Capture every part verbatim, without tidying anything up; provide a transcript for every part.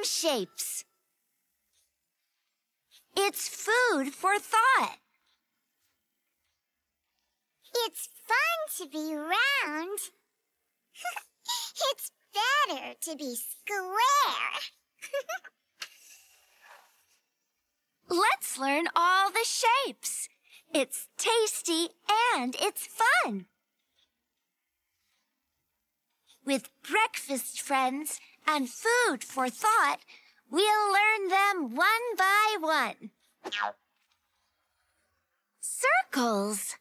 some shapes. It's food for thought. It's fun to be round. It's better to be square. Let's learn all the shapes. It's tasty and it's fun. With breakfast friends and food for thought, we'll learn them one by one. Circles.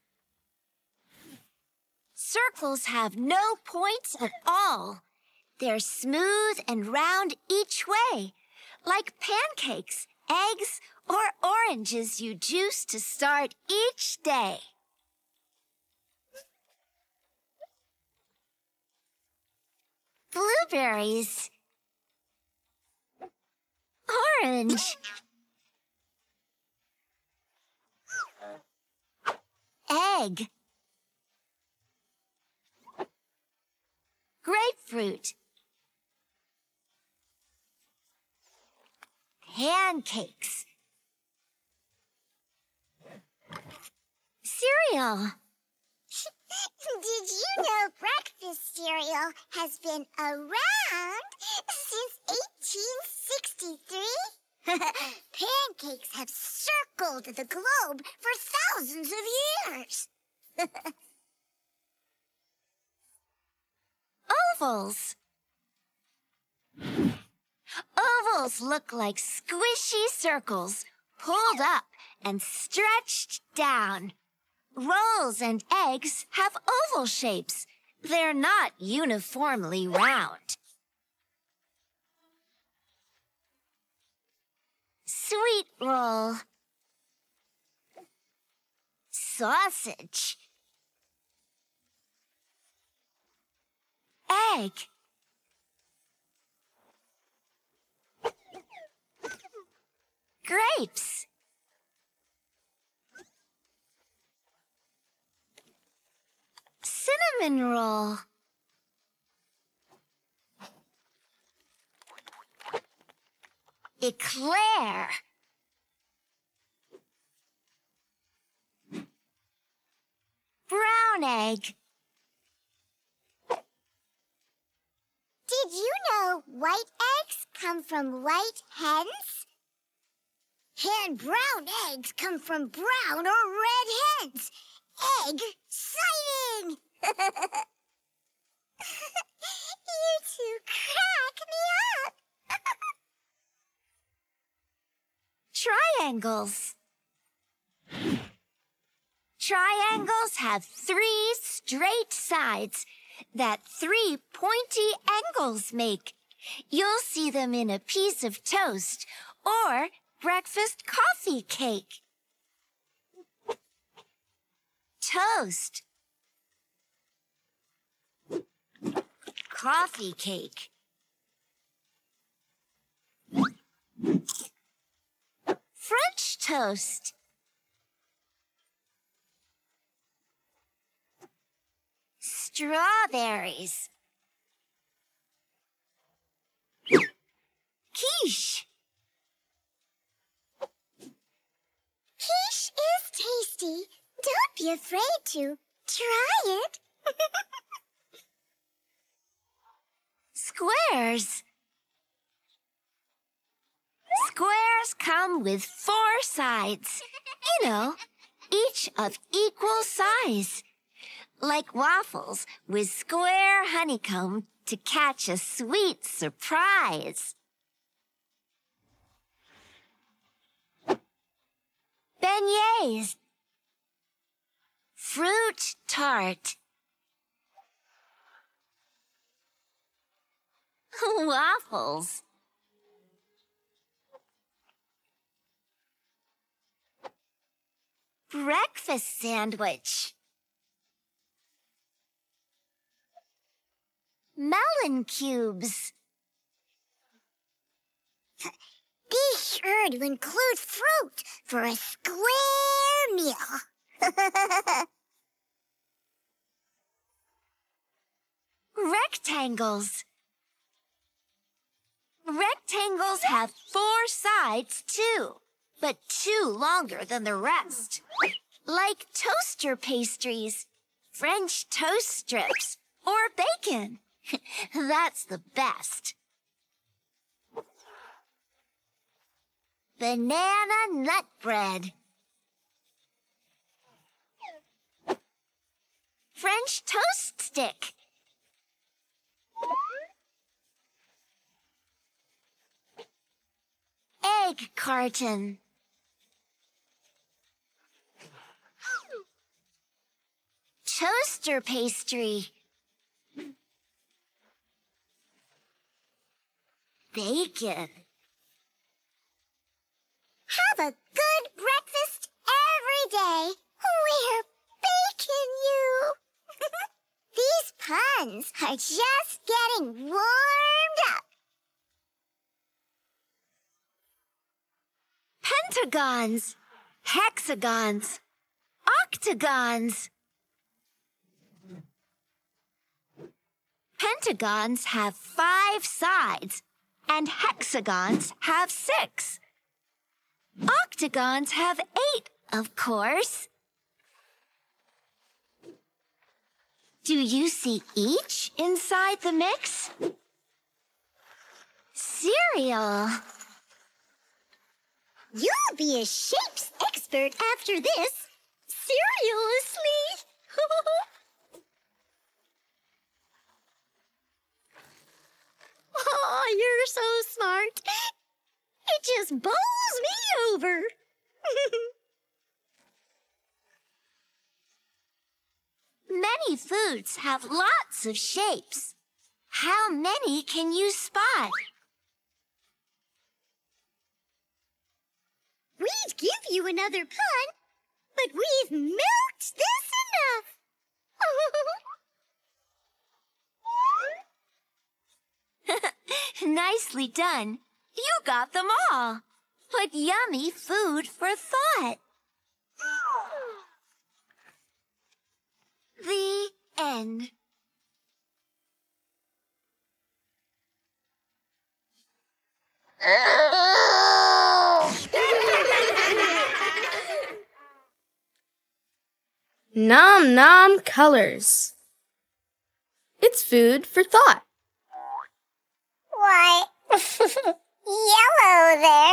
Circles have no points at all. They're smooth and round each way, like pancakes, eggs, or oranges you juice to start each day. Blueberries. Orange. Egg. Grapefruit. Pancakes. Cereal. Did you know breakfast cereal has been around since eighteen sixty-three? Pancakes have circled the globe for thousands of years. Ovals. Ovals look like squishy circles, pulled up and stretched down. Rolls and eggs have oval shapes. They're not uniformly round. Sweet roll. Sausage. Egg. Grapes. Cinnamon roll. Eclair. Brown egg. Did you know white eggs come from white hens? And brown eggs come from brown or red hens. Egg sighting! You two crack me up! Triangles. Triangles have three straight sides that three pointy angles make. You'll see them in a piece of toast or breakfast coffee cake. Toast. Coffee cake. French toast. Strawberries. Quiche. Quiche is tasty. Don't be afraid to try it. Squares. Squares come with four sides. You know, each of equal size. Like waffles with square honeycomb to catch a sweet surprise. Beignets. Fruit tart. Waffles. Breakfast sandwich. Melon cubes. Be sure to include fruit for a square meal. Rectangles. Rectangles have four sides, too, but two longer than the rest. Like toaster pastries, French toast strips, or bacon. That's the best. Banana nut bread. French toast stick. Egg carton. Toaster pastry. Bacon. Have a good breakfast every day. We're baking you. These puns are just getting warmed up. Pentagons, hexagons, octagons. Pentagons have five sides, and hexagons have six. Octagons have eight, of course. Do you see each inside the mix? Cereal. You'll be a shapes expert after this. Seriously. Oh, you're so smart. It just bowls me over. Many foods have lots of shapes. How many can you spot? We'd give you another pun, but we've milked this enough. Nicely done. You got them all. What yummy food for thought. The end. Nom nom colors. It's food for thought. Why, yellow there.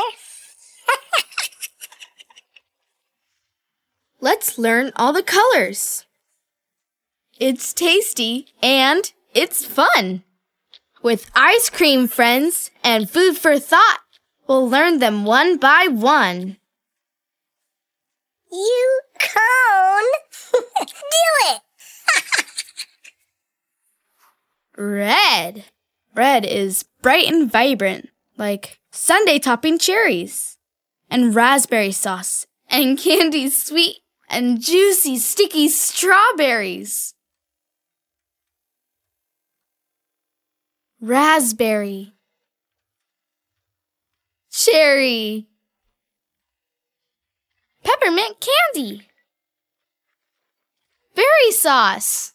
Let's learn all the colors. It's tasty and it's fun. With ice cream friends and food for thought, we'll learn them one by one. You cone. Do it. Red. Red is bright and vibrant, like sundae topping cherries, and raspberry sauce, and candy sweet and juicy, sticky strawberries. Raspberry. Cherry. Peppermint candy. Berry sauce.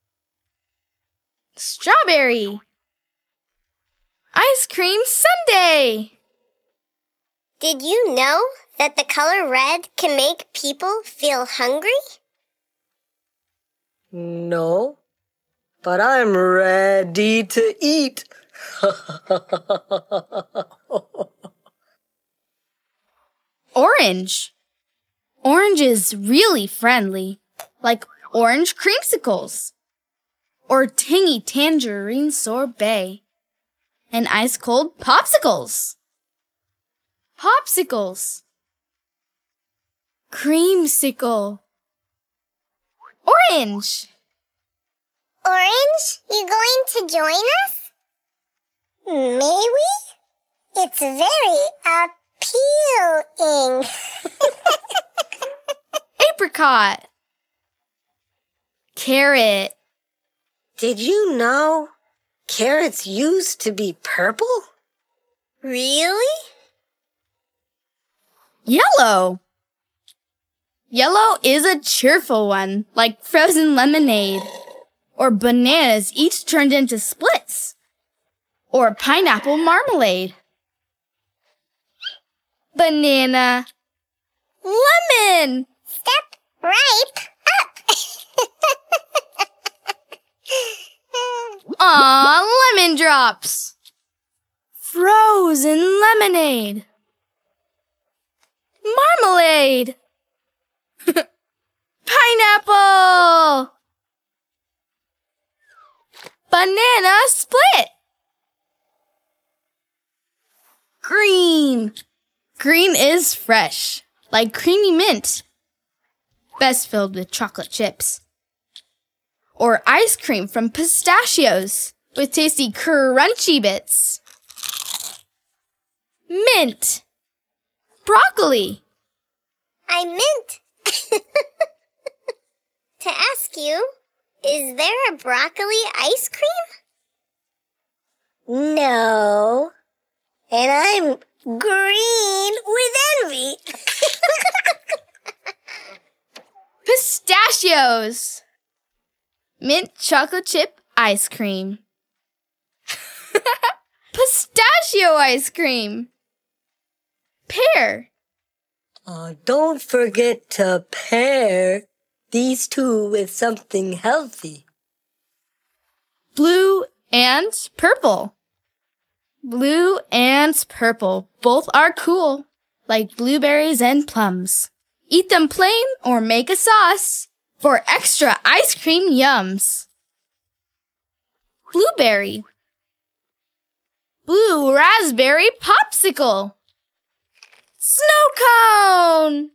Strawberry. Ice cream sundae. Did you know that the color red can make people feel hungry? No, but I'm ready to eat. Orange. Orange is really friendly, like orange creamsicles, or tangy tangerine sorbet, and ice-cold popsicles. Popsicles. Creamsicle. Orange. Orange, you going to join us? May we? It's very appealing. Apricot. Carrot. Did you know carrots used to be purple? Really? Yellow. Yellow is a cheerful one, like frozen lemonade, or bananas each turned into splits, or pineapple marmalade. Banana. Lemon. Step right up. Aw, lemon drops. Frozen lemonade. Marmalade. Pineapple. Banana split. Green. Green is fresh, like creamy mint. Best filled with chocolate chips. Or ice cream from pistachios with tasty crunchy bits. Mint. Broccoli. I meant to ask you, is there a broccoli ice cream? No. And I'm green with envy. Pistachios. Mint chocolate chip ice cream. Pistachio ice cream. Pear. Uh, don't forget to pair these two with something healthy. Blue and purple. Blue and purple. Both are cool, like blueberries and plums. Eat them plain or make a sauce for extra ice cream yums. Blueberry. Blue raspberry popsicle. Snow cone.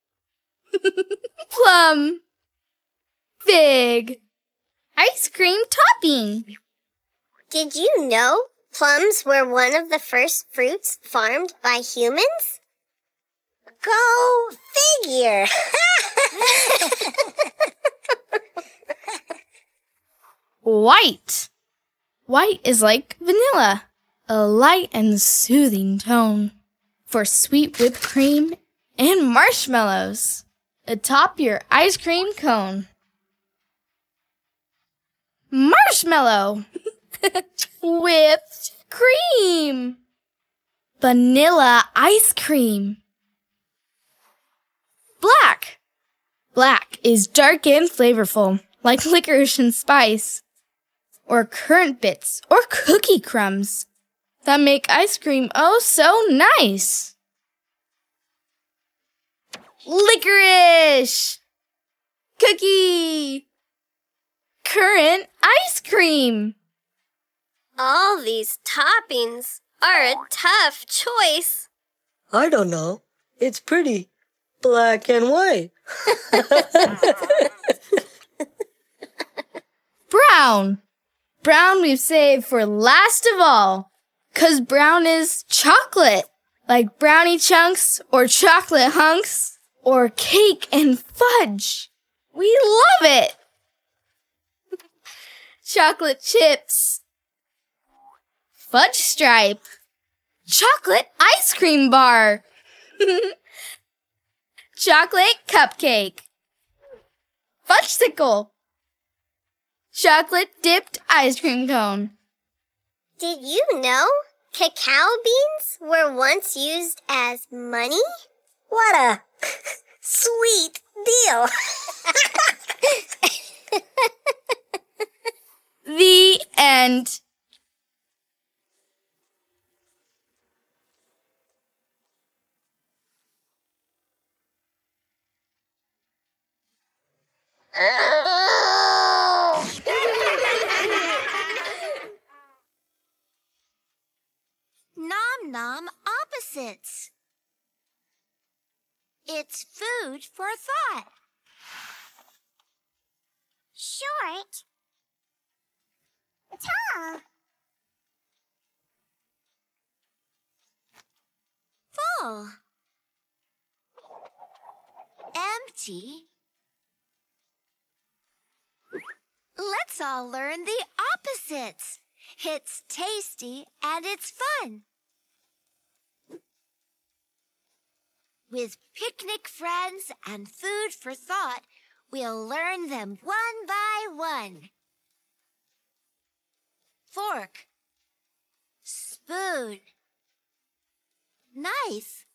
Plum. Fig. Ice cream topping. Did you know plums were one of the first fruits farmed by humans? Go figure! White. White is like vanilla, a light and soothing tone for sweet whipped cream and marshmallows atop your ice cream cone. Marshmallow. Whipped cream. Vanilla ice cream. Black. Black is dark and flavorful, like licorice and spice, or currant bits, or cookie crumbs that make ice cream oh so nice. Licorice. Cookie. Currant ice cream. All these toppings are a tough choice. I don't know. It's pretty black and white. Brown. Brown we've saved for last of all, 'cause brown is chocolate, like brownie chunks or chocolate hunks or cake and fudge. We love it. Chocolate chips. Fudge stripe. Chocolate ice cream bar. Chocolate cupcake. Fudgesicle. Chocolate dipped ice cream cone. Did you know cacao beans were once used as money? What a sweet deal. The end. Nom nom opposites. It's food for thought. Short. Tall. Full. Empty. Let's all learn the opposites. It's tasty and it's fun. With picnic friends and food for thought, we'll learn them one by one. Fork. Spoon. Nice.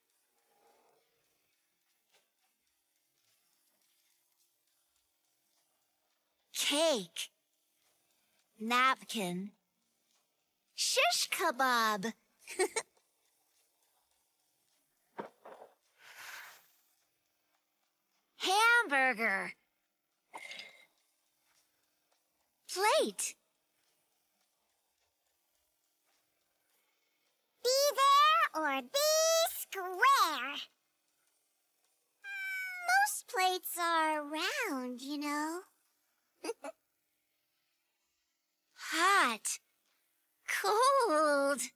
Cake. Napkin. Shish kebab. Hamburger. Plate. Be there or be square. Most plates are round, you know. Hot. Cold.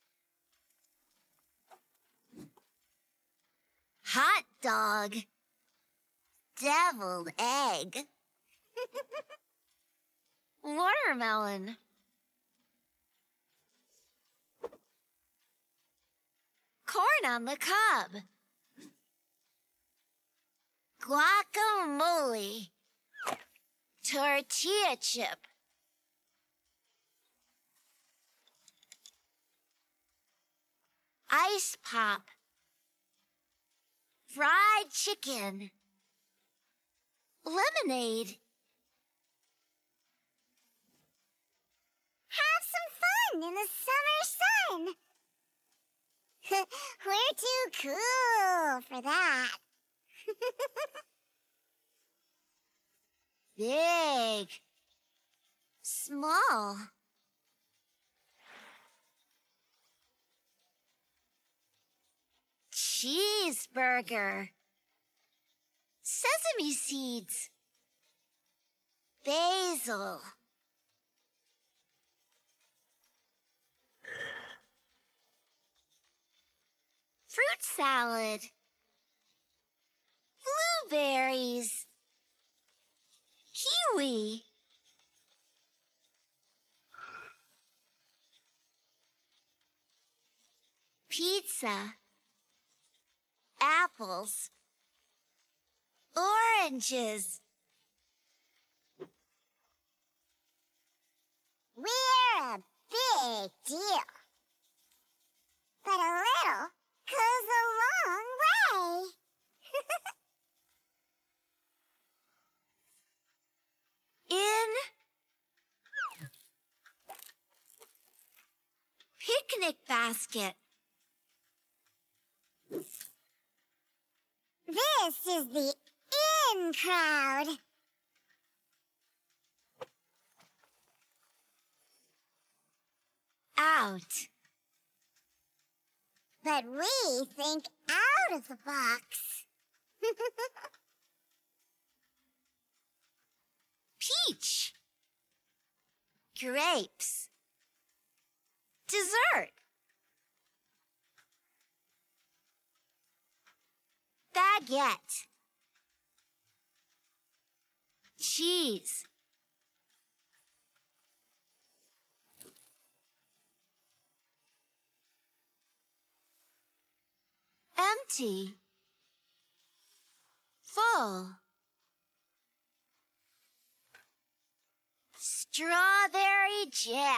Hot dog. Deviled egg. Watermelon. Corn on the cob. Guacamole. Tortilla chip. Ice pop. Fried chicken. Lemonade. Have some fun in the summer sun. We're too cool for that. Big. Small. Cheeseburger. Sesame seeds. Basil. Fruit salad. Blueberries. Kiwi. Pizza. Apples. Oranges. We're a big deal. But a little goes a long way. In picnic basket. This is the in crowd. Out. But we think out of the box. Peach. Grapes. Dessert. Baguette. Cheese. Empty. Full. Strawberry jam.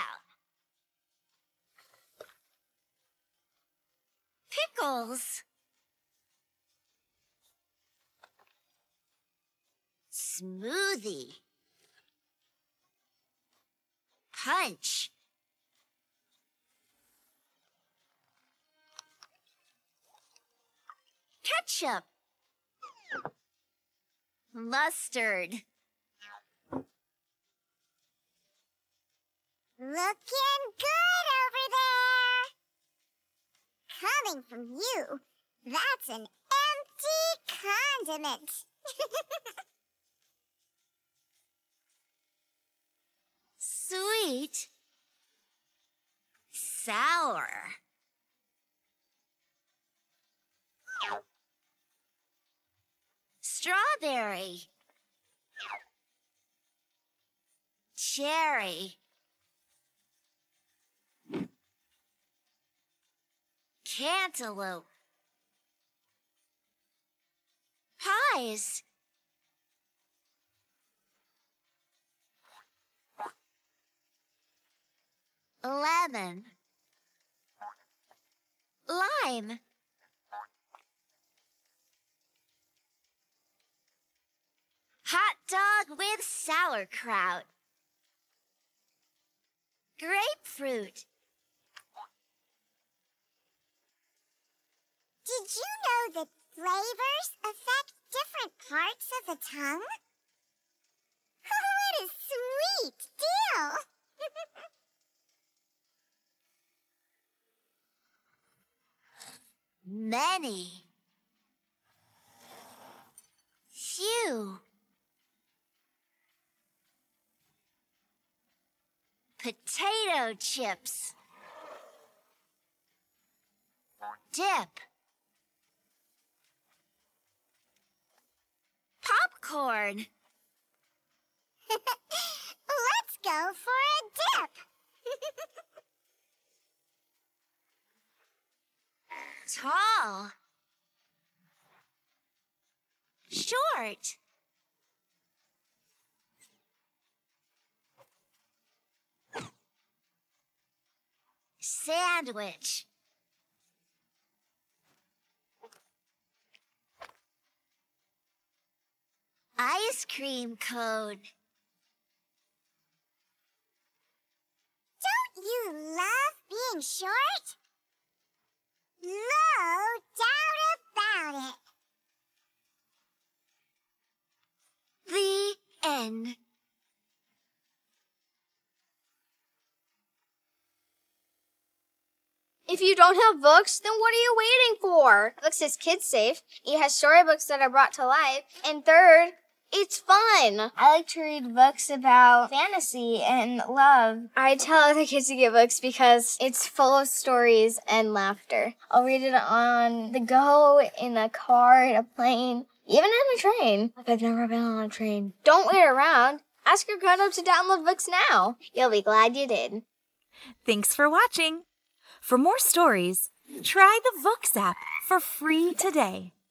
Pickles. Smoothie. Punch. Ketchup. Mustard. Looking good over there. Coming from you, that's an empty condiment. Sweet. Sour. Strawberry. Cherry. Cantaloupe. Pies. Lemon. lime. Hot dog with sauerkraut. Grapefruit. Did you know that flavors affect different parts of the tongue? What a sweet deal! Many. Few. Potato chips. Dip. Popcorn. Let's go for a dip! Tall. Short. Sandwich. Ice cream cone. Don't you love being short? No doubt about it. The end. If you don't have books, then what are you waiting for? Books is kids safe. It has storybooks that are brought to life. And third, it's fun. I like to read books about fantasy and love. I tell other kids to get books because it's full of stories and laughter. I'll read it on the go, in a car, in a plane, even in a train. Like I've never been on a train. Don't wait around. Ask your grown-up to download books now. You'll be glad you did. Thanks for watching. For more stories, try the Books app for free today.